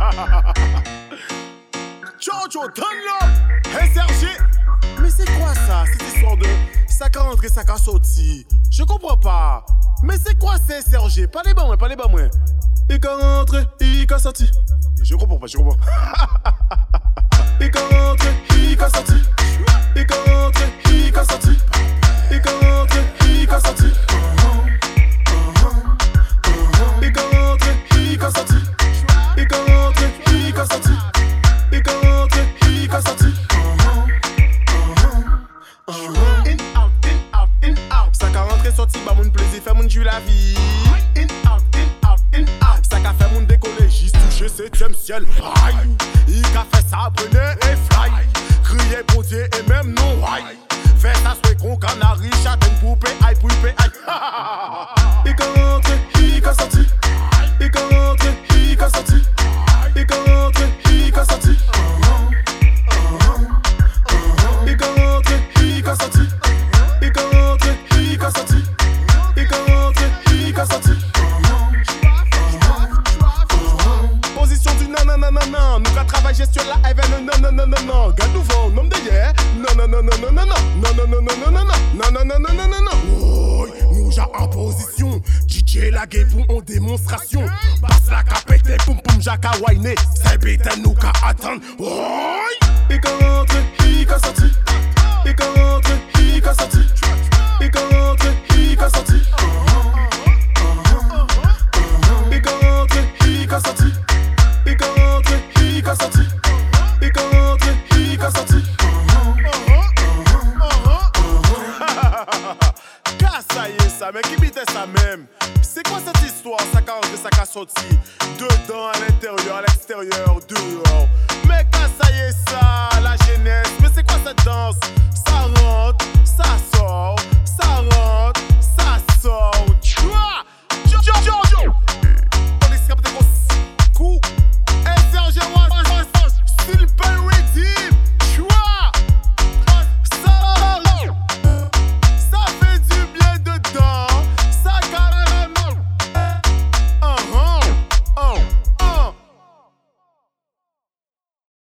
Jojo, donne-le. Hey Serge, mais c'est quoi ça, cette histoire de sac à rentrer, sac à sortir? Je comprends pas. Mais c'est quoi c'est Serge? Parlez bas moi. Il qu'à rentrer, il qu'à sortir. Je comprends pas. Il qu'à rentrer, il qu'à sortir. Il qu'à rentrer, il qu'à sortir. Il qu'à rentrer, il qu'à sortir. Il qu'à rentrer, il qu'à sortir. Il qu'à rentrer, il qu'à sortir. Il qu'à rentrer, il qu'à sortir. In out. Ça qu'a rentré sorti, bah mon plaisir, fait mon jouer la vie. In out. Ça qu'a fait mon décoller, j'y touché 7ème ciel. Aïe, il qu'a fait ça, prenez et fly. Crier bon Dieu et même non, aïe. Fait ça, soit con, canari, châtain, poupée, aïe. Il qu'a rentré, il qu'a sorti. Il qu'a rentré, il qu'a sorti. Il qu'a rentré, il qu'a sorti. Il qu'a rentré, il qu'a sorti. Il qu'a rentré, il qu'a sorti. Il qu'a rentré, il qu'a sorti. Position du non. Nous qu'a travaillé sur la even non. Garde nouveau, nom de hier. Non. Nous ja en position. DJ la gay pour en démonstration. Passe la capette, poum jaka wayne. C'est bête nous qu'a attendre. Il qu'a rentré, il qu'a sorti. Il qu'a rentré, il qu'a sorti. Il qu'a rentré, il qu'a sorti. Il qu'a rentré, il qu'a sorti. Il qu'a rentré, il qu'a sorti. Il qu'a rentré, il qu'a sorti. Ça y est ça, mais qui bitait ça même? C'est quoi cette histoire? Ça qu'a rentré, ça qu'a sorti. Dedans, à l'intérieur, à l'extérieur, dehors. Mais quand ça y est ça, la jeunesse. Mais c'est quoi cette danse? Ça rentre,